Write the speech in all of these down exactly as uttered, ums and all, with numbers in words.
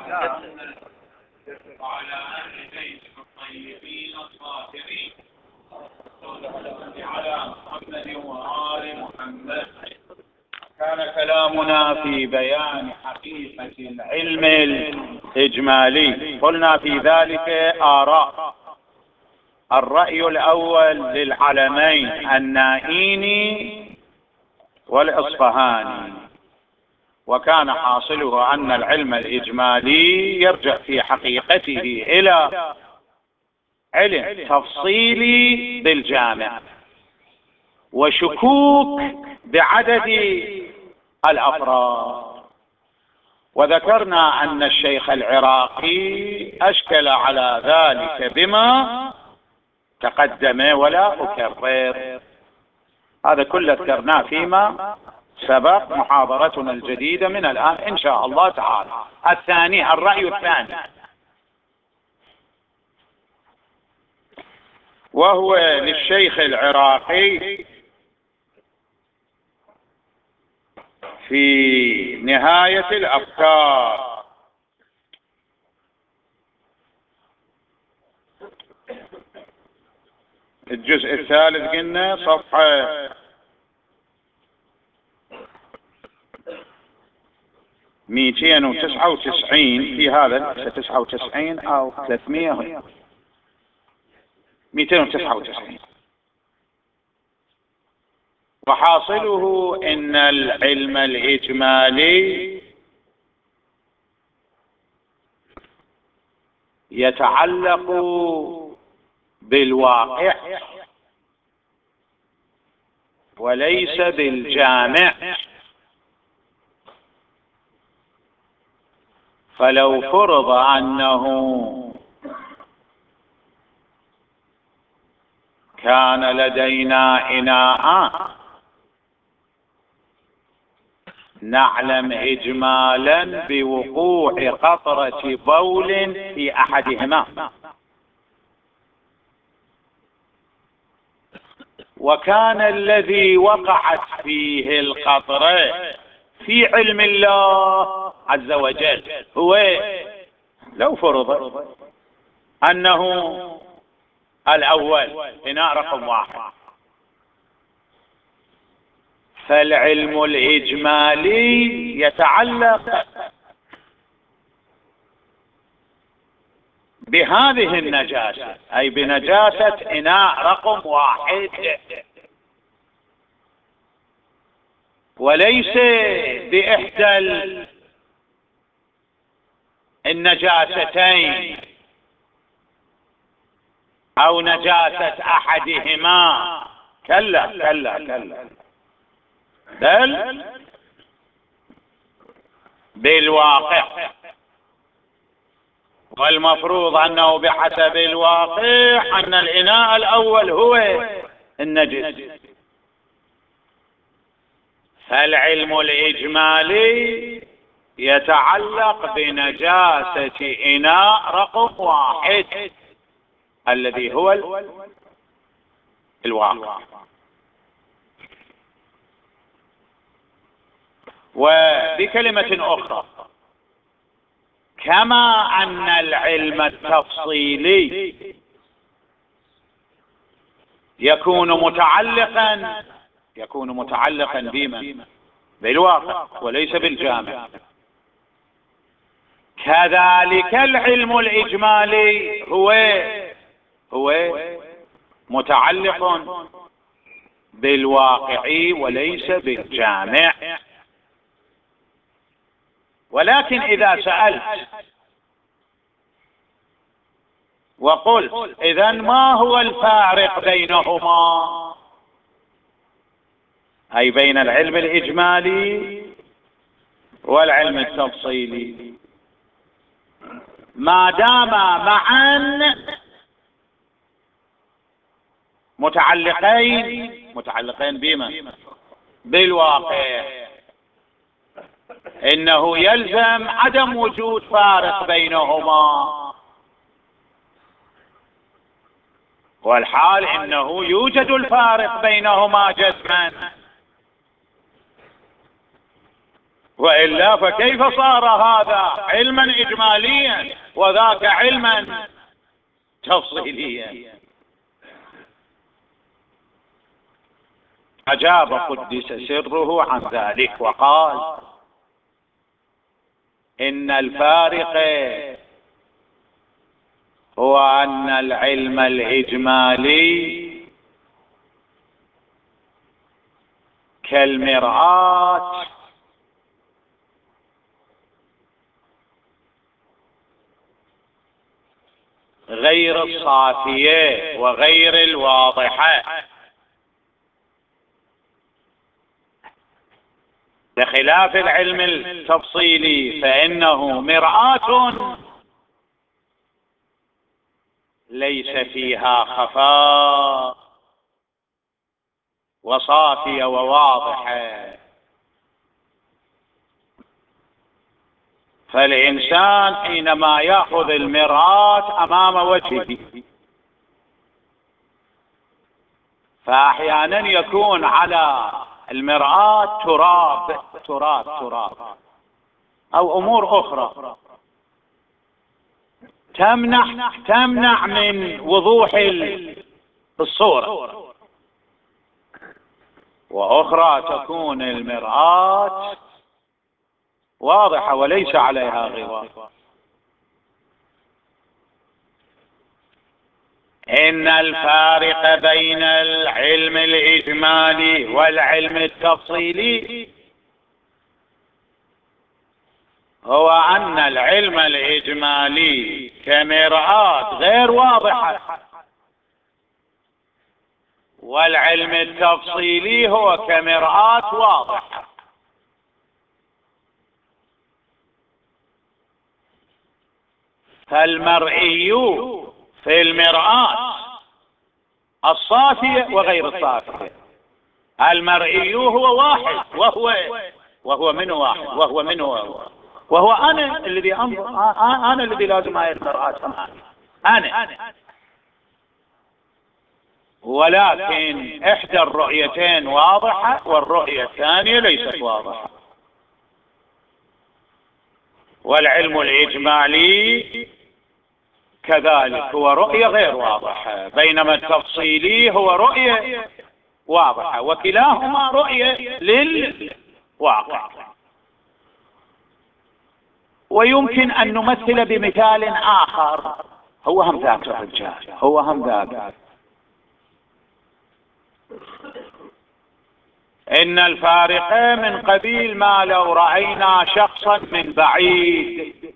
وعلى أهل بيته الطيبين الطاهرين على محمد وآل محمد. كان كلامنا في بيان حقيقة العلم الإجمالي. قلنا في ذلك آراء. الرأي الأول للعلمين النائيني والإصفهاني، وكان حاصله أن العلم الإجمالي يرجع في حقيقته إلى علم تفصيلي بالجامع وشكوك بعدد الأفراد. وذكرنا أن الشيخ العراقي أشكل على ذلك بما تقدم ولا أكرر. هذا كله ذكرناه فيما سبق محاضرتنا الجديدة من الآن إن شاء الله تعالى. الثاني، الرأي الثاني، وهو للشيخ العراقي في نهاية الأفكار، الجزء الثالث، قلنا صفحة مئتين وتسعة وتسعين في هذا، تسعة وتسعين أو ثلاثمئة، مئتين وتسعة وتسعين. وحاصله إن العلم الإجمالي يتعلق بالواقع وليس بالجامع. فلو فرض أنه كان لدينا إناء نعلم إجمالا بوقوع قطرة بول في أحدهما، وكان الذي وقعت فيه القطرة في علم الله عز وجل هو، لو فرض أنه الأول إناء رقم واحد، فالعلم الإجمالي يتعلق بهذه النجاسة، أي بنجاسة إناء رقم واحد، وليس بإحدى النجاستين أو نجاسة أحدهما. كلا كلا كلا، بل بالواقع. والمفروض أنه بحسب الواقع أن الإناء الأول هو النجس. فالعلم الإجمالي يتعلق بنجاسة إناء رقم واحد الذي هو الواقع. وبكلمة أخرى، كما أن العلم التفصيلي يكون متعلقا يكون متعلقا بما بالواقع وليس بالجامع، كذلك العلم الإجمالي هو هو متعلق بالواقع وليس بالجامع. ولكن إذا سألت وقلت إذن ما هو الفارق بينهما، أي بين العلم الإجمالي والعلم التفصيلي، ما دام معا متعلقين متعلقين بما بالواقع، إنه يلزم عدم وجود فارق بينهما، والحال إنه يوجد الفارق بينهما جزما. وإلا فكيف صار هذا علما إجماليا وذاك علما تفصيليا؟ أجاب قدس سره عن ذلك وقال: إن الفارق هو أن العلم الإجمالي كالمرآة غير الصافية وغير الواضحة، بخلاف العلم التفصيلي فإنه مرآة ليس فيها خفاء وصافية وواضحة. فالإنسان حينما يأخذ المرآة أمام وجهه فأحيانا يكون على المرآة تراب تراب تراب أو أمور أخرى تمنع تمنع من وضوح الصورة، وأخرى تكون المرآة واضحة وليس عليها غبار. إن الفارق بين العلم الإجمالي والعلم التفصيلي هو أن العلم الإجمالي كمرآة غير واضحة، والعلم التفصيلي هو كمرآة واضحة. فالمرئي في المرآة الصافية وغير الصافية، المرئي هو واحد وهو وهو منه واحد وهو منه وهو وهو أنا الذي أنظر، أنا الذي لازم أعي المرآة أنا. ولكن إحدى الرؤيتين واضحة والرؤية الثانية ليست واضحة. والعلم الإجمالي كذلك هو رؤية غير واضحة، بينما التفصيلي هو رؤية واضحة، وكلاهما رؤية للواقع. ويمكن أن نمثل بمثال آخر، هو هم ذاك الرجال، هو هم ذاك. إن الفارق من قبيل ما لو رأينا شخصا من بعيد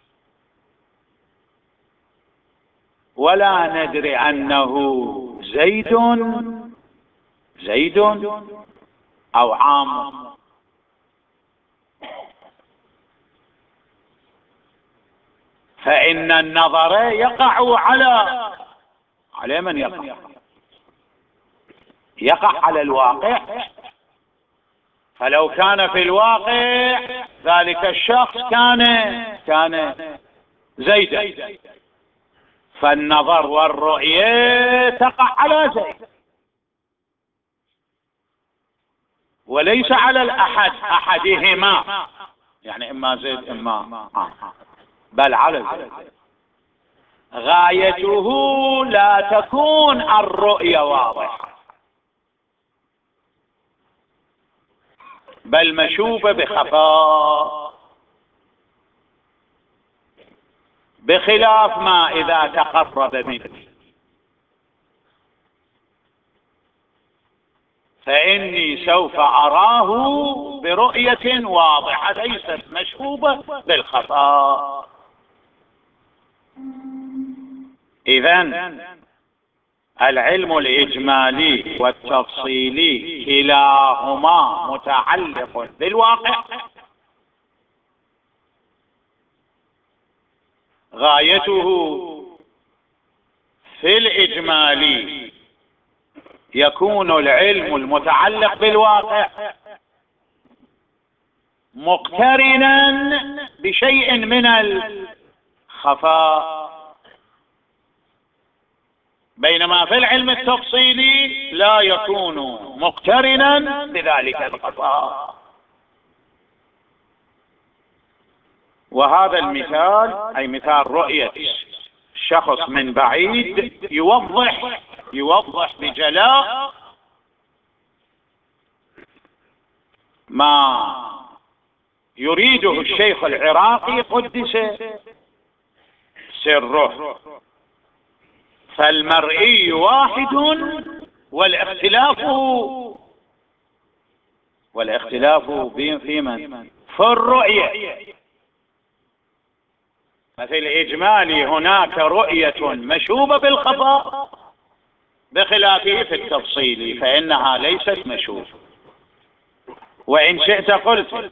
ولا ندري أنه زيد زيد أو عامر، فإن النظر يقع على على من يقع؟ يقع على الواقع. فلو كان في الواقع ذلك الشخص كان كان زيدا، فالنظر والرؤية تقع على زيد وليس على الأحد أحدهما، يعني إما زيد إما آه. بل على زيد. غايته لا تكون الرؤية واضحة بل مشوبة بخفاء، بخلاف ما إذا تقرب منه فإني سوف أراه برؤية واضحة ليست مشوبة بالخفاء. إذن العلم الإجمالي والتفصيلي كلاهما متعلق بالواقع، غايته في الإجمالي يكون العلم المتعلق بالواقع مقترنا بشيء من الخفاء، بينما في العلم التفصيلي لا يكون مقترنا بذلك الخفاء. وهذا المثال أي مثال رؤية شخص من بعيد يوضح يوضح بجلاء ما يريده الشيخ العراقي قدس سره. فالمرئي واحد والاختلاف والاختلاف في من؟ في الرؤية. ففي الإجمال هناك رؤية مشوبة بالخفاء، بخلافه في التفصيل فإنها ليست مشوبة. وإن شئت قلت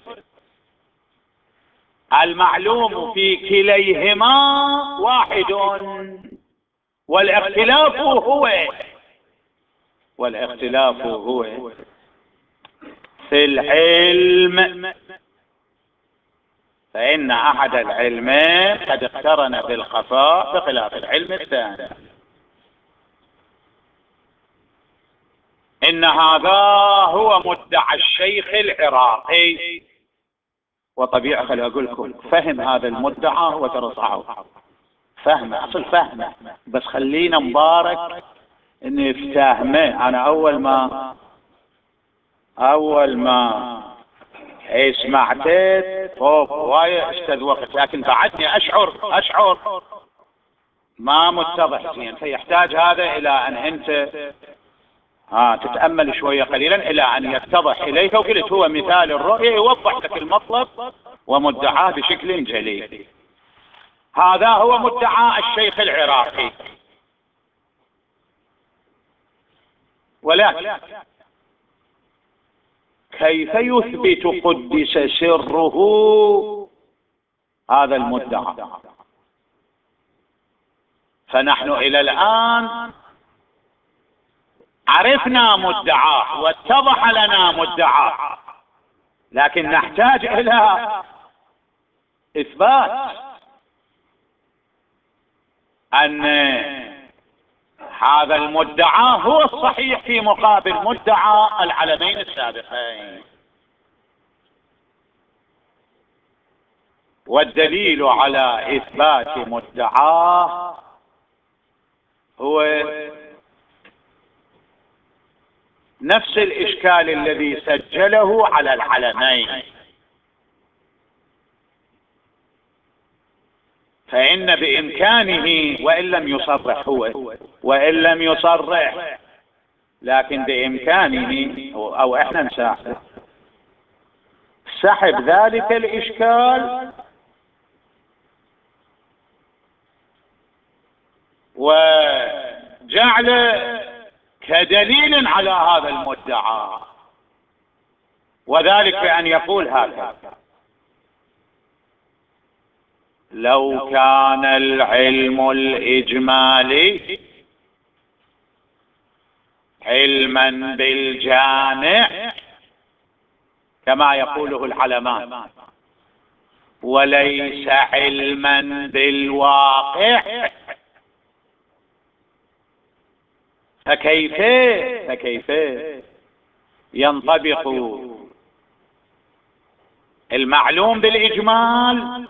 المعلوم في كليهما واحد والاختلاف هو والاختلاف هو في العلم، فإن أحد العلمين قد اقترن بالخفاء بخلاف العلم الثاني. إن هذا هو مدعى الشيخ العراقي، وطبيعي خلي أقول لكم فهم هذا المدعى هو ترى صعب فهم، أصل فهمه، بس خلينا مبارك إنه يفتهمه. أنا أول ما أول ما سمعته فوق هواية اشتد وقت، لكن بعدني أشعر أشعر ما متضح زين، فيحتاج هذا إلى أن أنت ها تتأمل شوية قليلا إلى أن يتضح إليك. وقلت هو مثال الرؤية يوضح لك المطلب ومدعاه بشكل جلي. هذا هو مدعى الشيخ العراقي. ولكن كيف يثبت قدس سره هذا المدعى؟ فنحن إلى الآن عرفنا مدعاه واتضح لنا مدعاه، لكن نحتاج إلى إثبات أن هذا المدعى هو الصحيح في مقابل مدعى العلمين السابقين. والدليل على إثبات مدعاه هو نفس الإشكال الذي سجله على العلمين. فإن بإمكانه وإن لم يصرح هو وإن لم يصرح لكن بإمكانه أو إحنا نساعده سحب ذلك الإشكال وجعله كدليل على هذا المدعى، وذلك بأن يقول هذا: لو كان العلم الإجمالي علما بالجامع كما يقوله العلمان وليس علما بالواقع، فكيف فكيف ينطبق المعلوم بالإجمال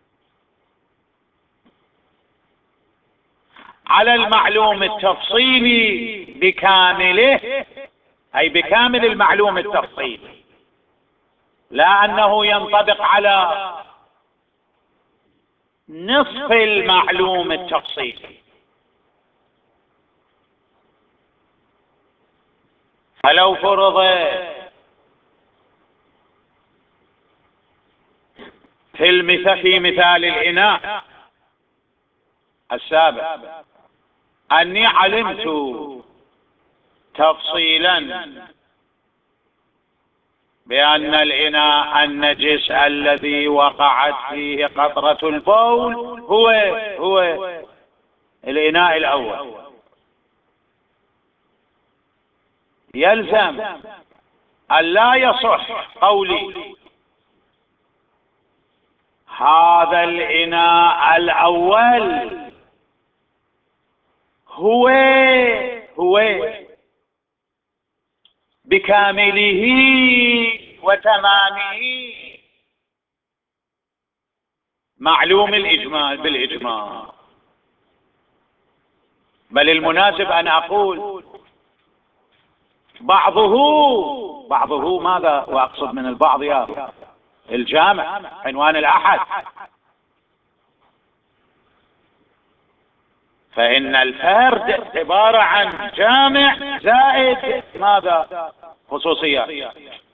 على المعلوم التفصيلي بكامله، أي بكامل المعلوم التفصيلي، لا أنه ينطبق على نصف المعلوم التفصيلي. فلو فرض في المثال في مثال الإناء السابق أني علمت تفصيلا بأن الإناء النجس الذي وقعت فيه قطرة البول هو هو الإناء الأول، يلزم أن لا يصح قولي هذا الإناء الأول هو هو بكامله وتمامه معلوم الإجمال بالإجمال. بل المناسب أن أقول بعضه بعضه ماذا، وأقصد من البعض يا الجامع عنوان الأحد، فإن الفرد عبارة عن جامع زائد ماذا، خصوصيات.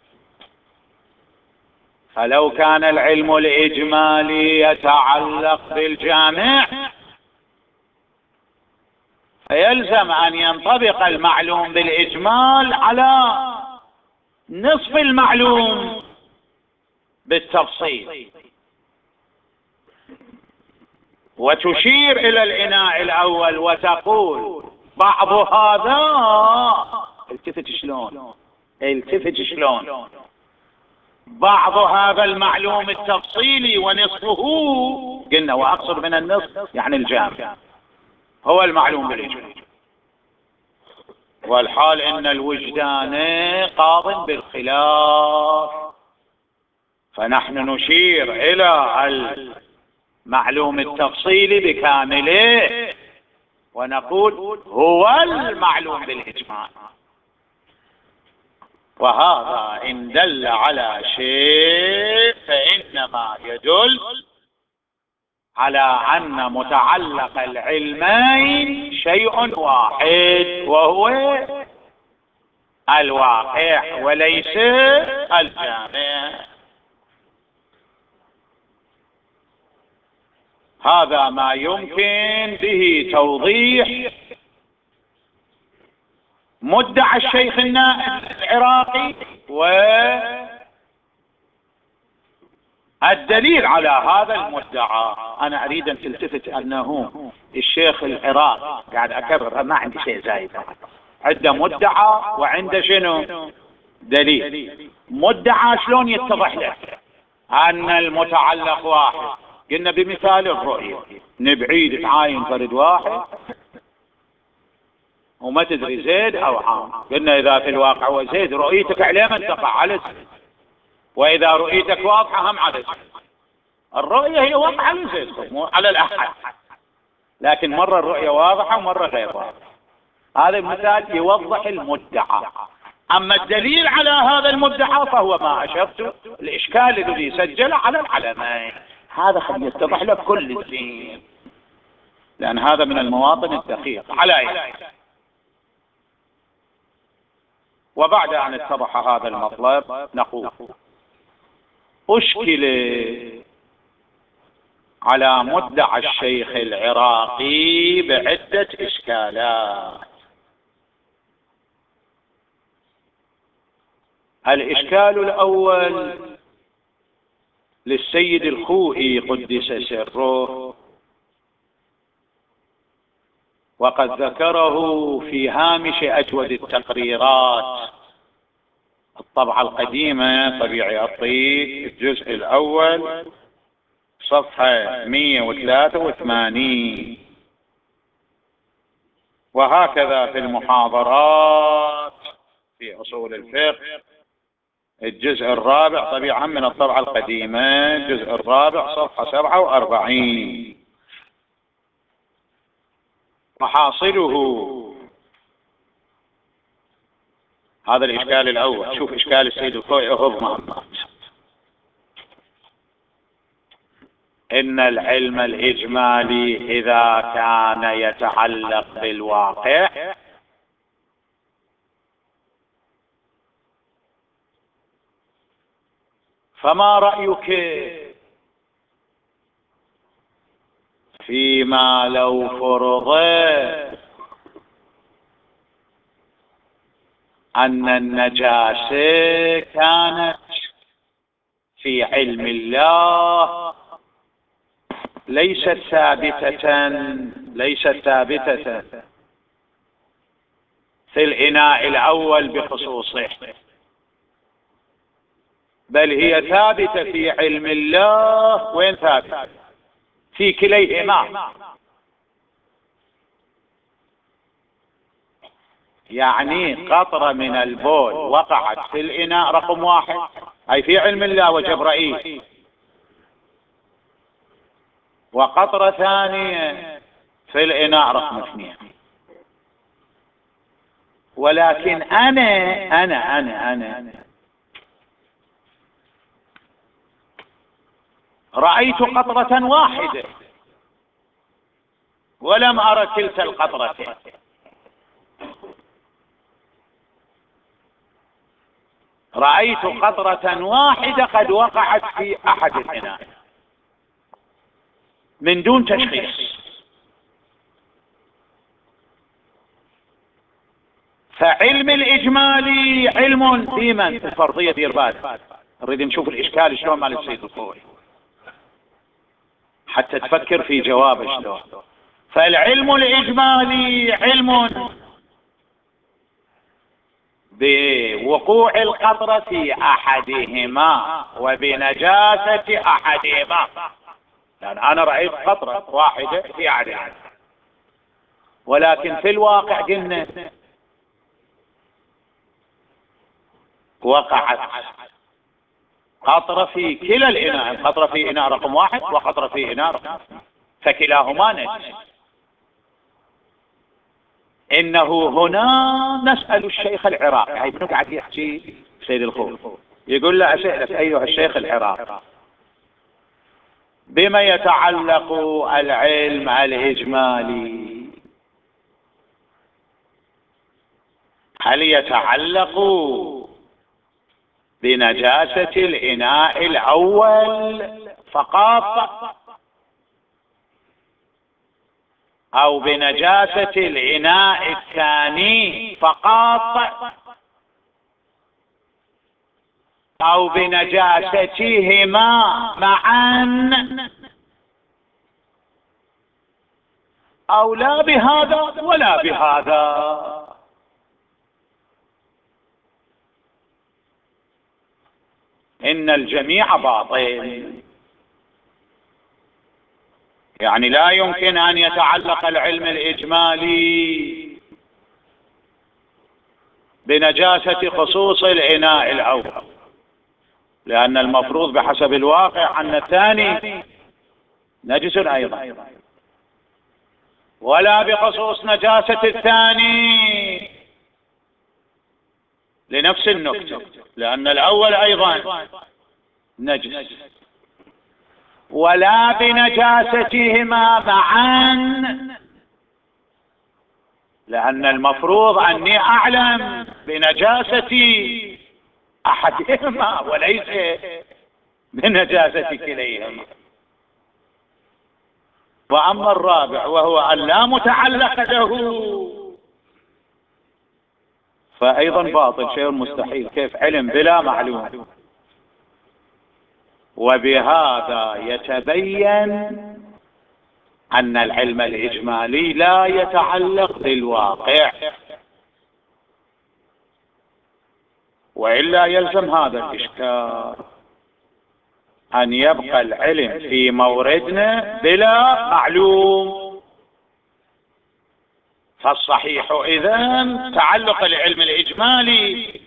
فلو كان العلم الإجمالي يتعلق بالجامع فيلزم أن ينطبق المعلوم بالإجمال على نصف المعلوم بالتفصيل، وتشير إلى الإناء الأول وتقول بعض هذا، التفت شلون التفت شلون بعض هذا المعلوم التفصيلي ونصفه، قلنا وأقصد من النصف يعني الجامع هو المعلوم بالإجمال، والحال إن الوجدان قاض بالخلاف، فنحن نشير إلى المعلوم التفصيلي بكامله ونقول هو المعلوم بالإجمال. وهذا إن دل على شيء فإنما يدل على أن متعلق العلمين شيء واحد وهو الواقع وليس الجامع. هذا ما يمكن به توضيح مدعى الشيخ العراقي والدليل على هذا المدعى. أنا أريد أن تلتفت أنه الشيخ العراقي قاعد أكرر، ما عندي شيء زايد، عنده مدعى وعنده شنو دليل. مدعى شلون يتضح له أن المتعلق واحد؟ قلنا بمثال الرؤية، نبعيد تعاين فرد واحد وما تدري زيد أو عام، قلنا إذا في الواقع وزيد رؤيتك عليه من تقع على زيد، وإذا رؤيتك واضحة هم على زيد. الرؤية هي واضحة على زيد مو على الأحد، لكن مرة الرؤية واضحة ومرة غير واضحة. هذا المثال يوضح المدعى. أما الدليل على هذا المدعى فهو ما أشرت، الإشكال الذي سجل على العلمين، هذا خلي يتضح لك كل الدين، لأن هذا من المواطن الدقيقة على أي. وبعد أن اتضح هذا المطلب نقول أشكل على مدعى الشيخ العراقي بعدة إشكالات. الإشكال الأول للسيد الخوئي قدس سره، وقد ذكره في هامش أجود التقريرات الطبعة القديمة طبيعي الطيب الجزء الأول صفحة مئة وثلاثة وثمانين، وهكذا في المحاضرات في أصول الفقه الجزء الرابع طبيعة من الطبعة القديمة الجزء الرابع صفحة سبعة وأربعين. محاصله هذا الإشكال الأول. شوف إشكال السيد الخوئي هضم إن العلم الإجمالي إذا كان يتعلق بالواقع فما رأيك فيما لو فرض أن النجاسة كانت في علم الله ليست ثابتة ليست ثابتة في الإناء الأول بخصوصه، بل هي ثابتة في علم الله. وين ثابتة؟ في كليهما. يعني قطرة من البول وقعت في الإناء رقم واحد أي في علم الله وجبرائيل، وقطرة ثانية في الإناء رقم اثنين. ولكن أنا أنا أنا أنا رأيت قطرة واحدة ولم أرى كلتا القطرتين. رأيت قطرة واحدة قد وقعت في أحد الإناء من دون تشخيص. فعلم الإجمالي علم في من في الفرضية دير بالك. نريد نشوف الإشكال شلون مال السيد الخوئي حتى تفكر في جوابه شلون. فالعلم الإجمالي علم بوقوع القطرة في أحدهما وبنجاسة أحدهما، لأن أنا رأيت قطرة واحدة في أحدهما، ولكن في الواقع قلنا وقعت قطرة في كلا الإناء، قطرة في إناء رقم واحد وقطرة في إناء رقم اثنين، فكلاهما نجس. إنه هنا نسأل الشيخ العراقي، هاي ابنه قاعد يحكي سيد الخوئي، يقول له أسألك أيها الشيخ العراقي بما يتعلق العلم الإجمالي؟ هل يتعلق بنجاسة الإناء الأول فقط أو بنجاسة الإناء الثاني فقط أو بنجاستهما معا أو لا بهذا ولا بهذا؟ إن الجميع باطل، يعني لا يمكن أن يتعلق العلم الإجمالي بنجاسة خصوص الإناء الأول، لأن المفروض بحسب الواقع أن الثاني نجس أيضا، ولا بخصوص نجاسة الثاني لنفس النكتة، لأن الأول أيضا نجس، ولا بنجاستهما معا، لأن المفروض أني أعلم بنجاسة أحدهما وليس بنجاسة كليهما. وأما الرابع وهو أن لا متعلق له فأيضا باطل، شيء مستحيل. كيف علم بلا معلوم؟ وبهذا يتبين أن العلم الإجمالي لا يتعلق بالواقع، وإلا يلزم هذا الإشكال أن يبقى العلم في موردنا بلا معلوم. فالصحيح إذن تعلق العلم الإجمالي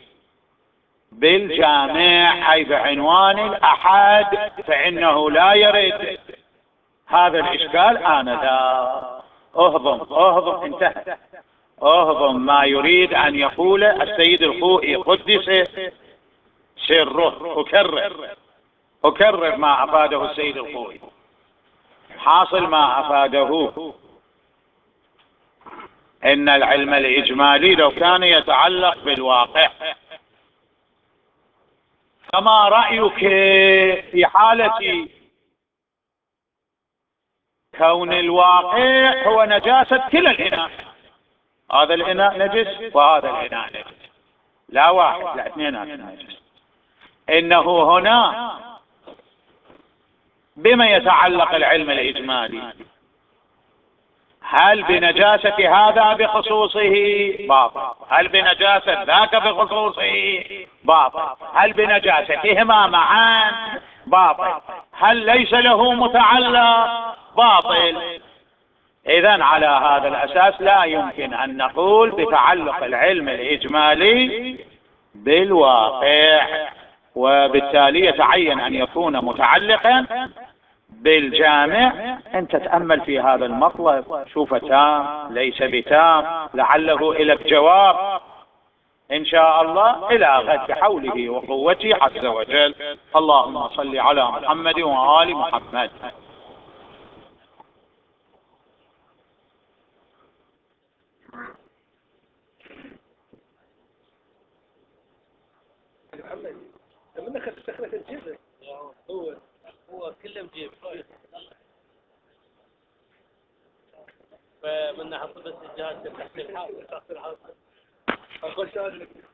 بالجامع أي بعنوان الأحد، فإنه لا يرد هذا الإشكال آنذاك. أهضم أهضم انتهى. أهضم ما يريد أن يقول السيد الخوئي قدس سره. أكرر أكرر ما أفاده السيد الخوئي. حاصل ما أفاده إن العلم الإجمالي لو كان يتعلق بالواقع، فما رأيك في حالة كون الواقع هو نجاسة كلا الإناء؟ هذا الإناء نجس وهذا الإناء نجس، لا واحد لا اثنين نجس. إنه هنا بما يتعلق العلم الإجمالي، هل بنجاسة هذا بخصوصه باطل، هل بنجاسة ذاك بخصوصه باطل، هل بنجاستهما معا باطل، هل ليس له متعلق باطل. إذن على هذا الأساس لا يمكن أن نقول بتعلق العلم الإجمالي بالواقع، وبالتالي يتعين أن يكون متعلقا بالجامع أنت تأمل في هذا المطلب، شوف تام ليس بتام، لعله إلى جواب إن شاء الله إلى غد بحوله وقوته عز وجل. اللهم صل على محمد وآل محمد. هو هو كله مجيب، فمن نحط بس الجهاز تحت الحاضر تحت الحاضر.